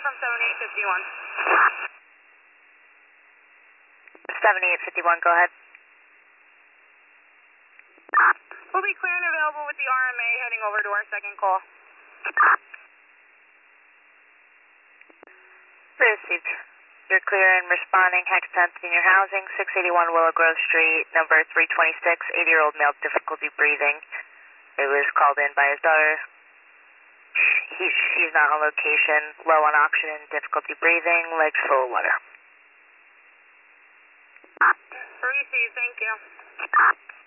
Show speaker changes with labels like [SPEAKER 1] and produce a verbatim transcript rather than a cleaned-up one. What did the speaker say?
[SPEAKER 1] from seventy-eight fifty-one.
[SPEAKER 2] seventy-eight fifty-one, go ahead.
[SPEAKER 1] We'll be clear and available with the R M A heading over to our second call.
[SPEAKER 2] Received. You're clear and responding. Hackensack Senior Housing, six eighty-one Willow Grove Street, number three twenty-six, eighty-year-old male, difficulty breathing. It was called in by his daughter. He, she's not on location, low on oxygen, difficulty breathing, legs full of water.
[SPEAKER 1] Received, thank you.